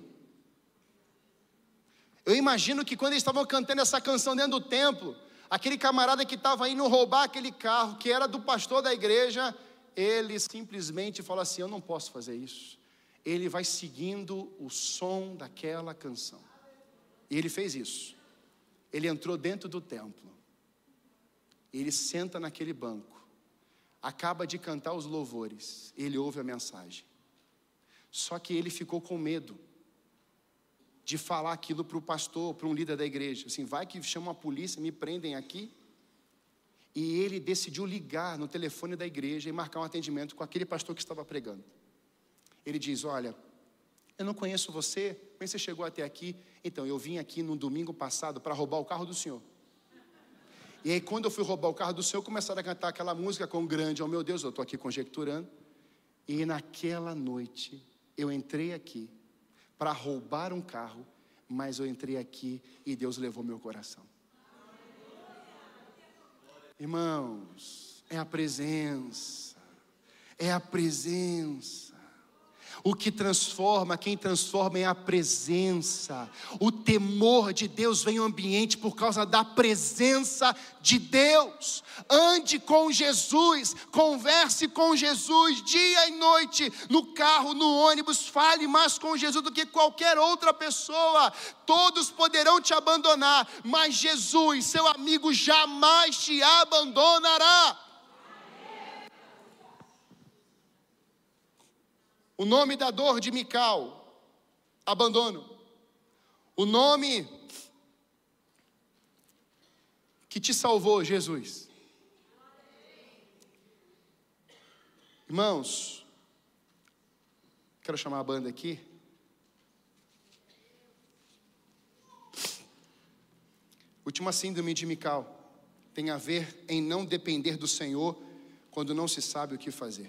Eu imagino que quando eles estavam cantando essa canção dentro do templo, aquele camarada que estava indo roubar aquele carro, que era do pastor da igreja, ele simplesmente falou assim, eu não posso fazer isso. Ele vai seguindo o som daquela canção. E ele fez isso. Ele entrou dentro do templo. Ele senta naquele banco. Acaba de cantar os louvores. Ele ouve a mensagem. Só que ele ficou com medo de falar aquilo para o pastor, para um líder da igreja. Assim, vai que chama a polícia, me prendem aqui. E ele decidiu ligar no telefone da igreja e marcar um atendimento com aquele pastor que estava pregando. Ele diz, olha, eu não conheço você, como você chegou até aqui? Então, eu vim aqui no domingo passado para roubar o carro do senhor. E aí, quando eu fui roubar o carro do senhor, começaram a cantar aquela música com grande, oh meu Deus, eu estou aqui conjecturando. E naquela noite, eu entrei aqui para roubar um carro, mas eu entrei aqui e Deus levou meu coração. Irmãos, é a presença, é a presença. O que transforma, quem transforma é a presença. O temor de Deus vem ao ambiente por causa da presença de Deus. Ande com Jesus, converse com Jesus dia e noite, no carro, no ônibus, fale mais com Jesus do que qualquer outra pessoa. Todos poderão te abandonar, mas Jesus, seu amigo, jamais te abandonará. O nome da dor de Mical, abandono. O nome que te salvou, Jesus. Irmãos, quero chamar a banda aqui. Última síndrome de Mical tem a ver em não depender do Senhor quando não se sabe o que fazer.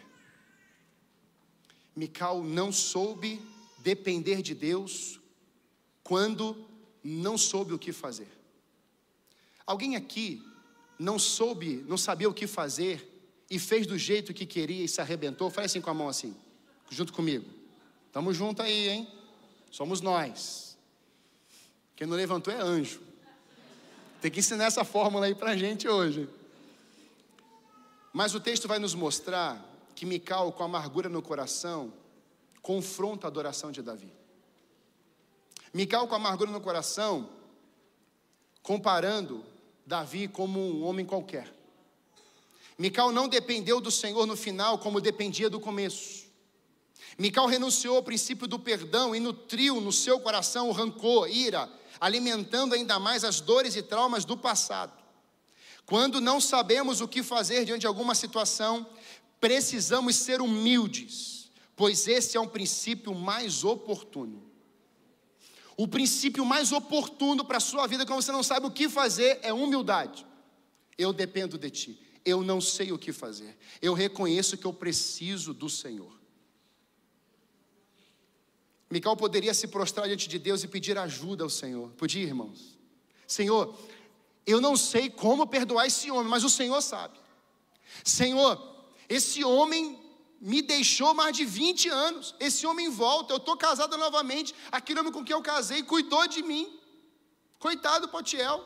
Mical não soube depender de Deus quando não soube o que fazer. Alguém aqui não soube, não sabia o que fazer e fez do jeito que queria e se arrebentou? Faz assim com a mão assim, junto comigo. Estamos juntos aí, hein? Somos nós. Quem não levantou é anjo. Tem que ensinar essa fórmula aí pra gente hoje. Mas o texto vai nos mostrar que Mical, com amargura no coração, confronta a adoração de Davi. Mical, com amargura no coração, comparando Davi como um homem qualquer. Mical não dependeu do Senhor no final como dependia do começo. Mical renunciou ao princípio do perdão e nutriu no seu coração o rancor, ira, alimentando ainda mais as dores e traumas do passado. Quando não sabemos o que fazer diante de alguma situação, precisamos ser humildes, pois esse é um princípio mais oportuno. O princípio mais oportuno para a sua vida, quando você não sabe o que fazer, é humildade. Eu dependo de ti, eu não sei o que fazer, eu reconheço que eu preciso do Senhor. Mical poderia se prostrar diante de Deus e pedir ajuda ao Senhor. Podia, irmãos? Senhor, eu não sei como perdoar esse homem, mas o Senhor sabe. Senhor, esse homem me deixou mais de vinte anos. Esse homem volta, eu estou casada novamente. Aquele homem com quem eu casei cuidou de mim. Coitado, Potiel.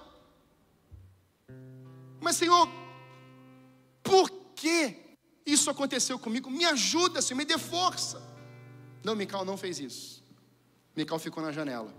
Mas, Senhor, por que isso aconteceu comigo? Me ajuda, Senhor, me dê força. Não, Mical não fez isso. Mical ficou na janela.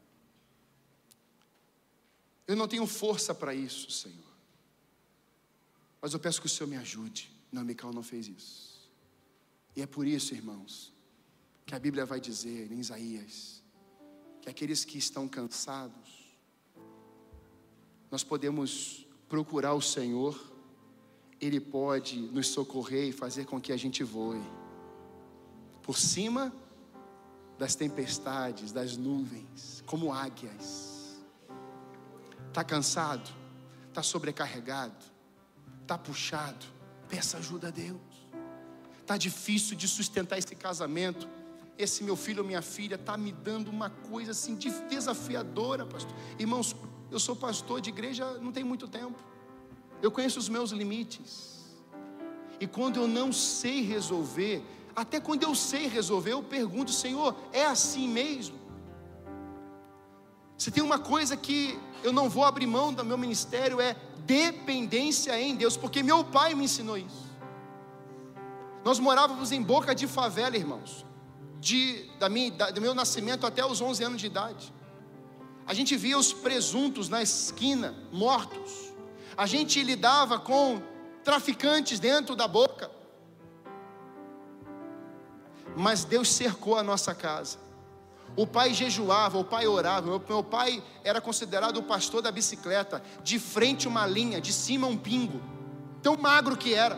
Eu não tenho força para isso, Senhor. Mas eu peço que o Senhor me ajude. Não, Mical não fez isso. E é por isso, irmãos, que a Bíblia vai dizer em Isaías, que aqueles que estão cansados, nós podemos procurar o Senhor, Ele pode nos socorrer e fazer com que a gente voe por cima das tempestades, das nuvens, como águias. Está cansado? Está sobrecarregado? Está puxado? Peça ajuda a Deus. Está difícil de sustentar esse casamento. Esse meu filho ou minha filha está me dando uma coisa assim desafiadora, pastor. Irmãos, eu sou pastor de igreja não tem muito tempo. Eu conheço os meus limites. E quando eu não sei resolver, até quando eu sei resolver, eu pergunto, Senhor, é assim mesmo? Se tem uma coisa que eu não vou abrir mão do meu ministério, é dependência em Deus, porque meu pai me ensinou isso. Nós morávamos em boca de favela, irmãos, de, da minha, da, do meu nascimento até os onze anos de idade. A gente via os presuntos na esquina, mortos. A gente lidava com traficantes dentro da boca. Mas Deus cercou a nossa casa. O pai jejuava, o pai orava. Meu, meu pai era considerado o pastor da bicicleta. De frente uma linha, de cima um pingo. Tão magro que era.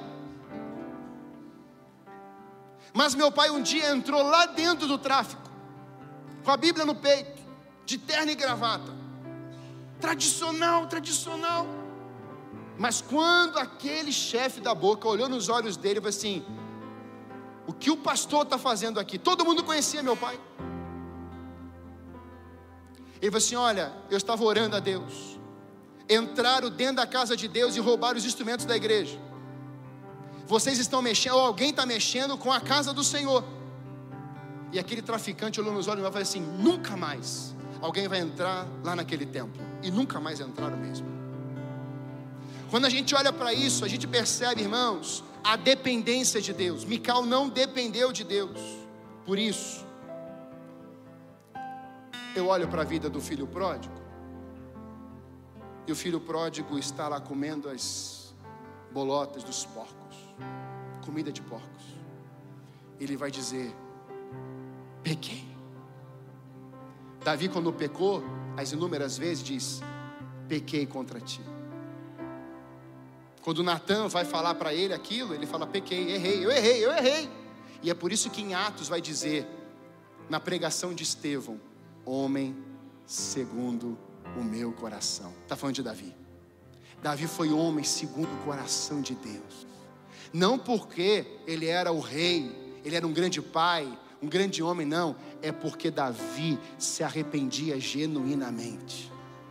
Mas meu pai um dia entrou lá dentro do tráfico, com a Bíblia no peito, de terno e gravata. Tradicional, tradicional. Mas quando aquele chefe da boca olhou nos olhos dele e falou assim: o que o pastor está fazendo aqui? Todo mundo conhecia meu pai. Ele falou assim: olha, eu estava orando a Deus. Entraram dentro da casa de Deus e roubaram os instrumentos da igreja. Vocês estão mexendo, ou alguém está mexendo com a casa do Senhor. E aquele traficante olhou nos olhos e falou assim: nunca mais alguém vai entrar lá naquele templo. E nunca mais entraram mesmo. Quando a gente olha para isso, a gente percebe, irmãos, a dependência de Deus. Mical não dependeu de Deus. Por isso, eu olho para a vida do filho pródigo, e o filho pródigo está lá comendo as bolotas dos porcos, comida de porcos. Ele vai dizer: pequei. Davi, quando pecou, as inúmeras vezes diz: pequei contra ti. Quando Natan vai falar para ele aquilo, ele fala: pequei, errei, eu errei, eu errei. E é por isso que em Atos vai dizer, na pregação de Estevão: homem segundo o meu coração. Está falando de Davi. Davi foi homem segundo o coração de Deus. Não porque ele era o rei, ele era um grande pai, um grande homem, não. É porque Davi se arrependia genuinamente.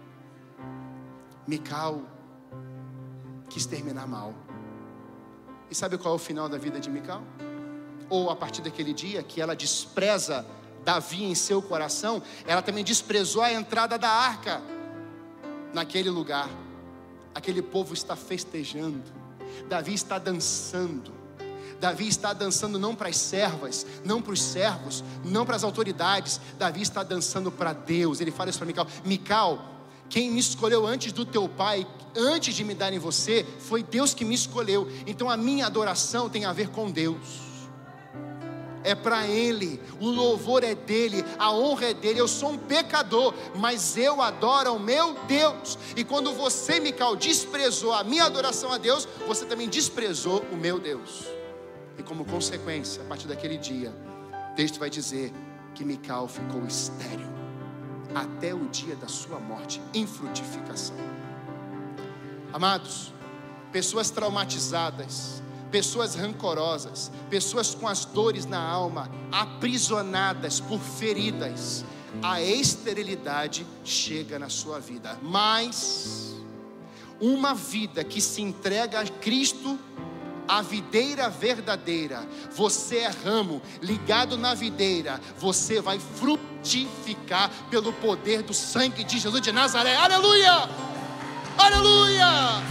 Mical quis terminar mal. E sabe qual é o final da vida de Mical? Ou a partir daquele dia que ela despreza Davi em seu coração, ela também desprezou a entrada da arca naquele lugar. Aquele povo está festejando, Davi está dançando. Davi está dançando não para as servas, não para os servos, não para as autoridades. Davi está dançando para Deus. Ele fala isso para Mical: Mical, quem me escolheu antes do teu pai, antes de me dar em você, foi Deus que me escolheu. Então a minha adoração tem a ver com Deus. É para Ele, o louvor é dEle, a honra é dEle. Eu sou um pecador, mas eu adoro ao meu Deus. E quando você, Mical, desprezou a minha adoração a Deus, você também desprezou o meu Deus. E como consequência, a partir daquele dia, o texto vai dizer que Mical ficou estéril até o dia da sua morte, em frutificação. Amados, pessoas traumatizadas, pessoas rancorosas, pessoas com as dores na alma, aprisionadas por feridas, a esterilidade chega na sua vida. Mas uma vida que se entrega a Cristo, a videira verdadeira, você é ramo ligado na videira, você vai frutificar pelo poder do sangue de Jesus de Nazaré. Aleluia! Aleluia!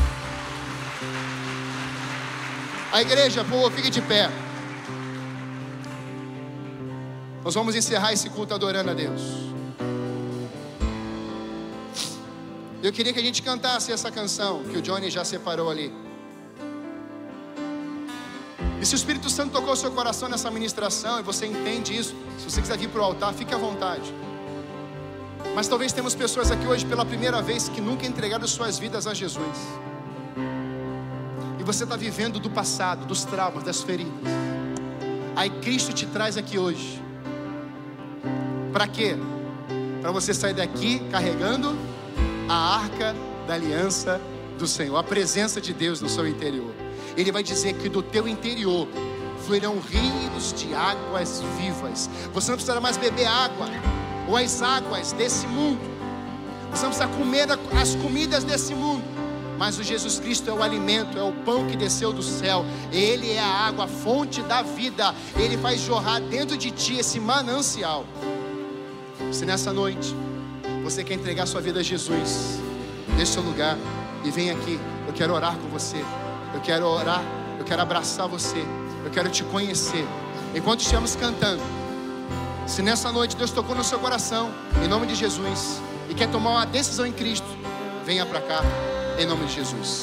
A igreja, por favor, fique de pé. Nós vamos encerrar esse culto adorando a Deus. Eu queria que a gente cantasse essa canção que o Johnny já separou ali. E se o Espírito Santo tocou o seu coração nessa ministração e você entende isso, se você quiser vir para o altar, fique à vontade. Mas talvez temos pessoas aqui hoje pela primeira vez que nunca entregaram suas vidas a Jesus. E você está vivendo do passado, dos traumas, das feridas. Aí Cristo te traz aqui hoje. Para quê? Para você sair daqui carregando a arca da aliança do Senhor, a presença de Deus no seu interior. Ele vai dizer que do teu interior fluirão rios de águas vivas. Você não precisará mais beber água ou as águas desse mundo. Você não precisa comer as comidas desse mundo. Mas o Jesus Cristo é o alimento, é o pão que desceu do céu. Ele é a água, a fonte da vida. Ele vai jorrar dentro de ti esse manancial. Se nessa noite você quer entregar sua vida a Jesus, deixe seu lugar e vem aqui. Eu quero orar com você. Eu quero orar, eu quero abraçar você. Eu quero te conhecer. Enquanto estivermos cantando, se nessa noite Deus tocou no seu coração, em nome de Jesus, e quer tomar uma decisão em Cristo, venha para cá, em nome de Jesus.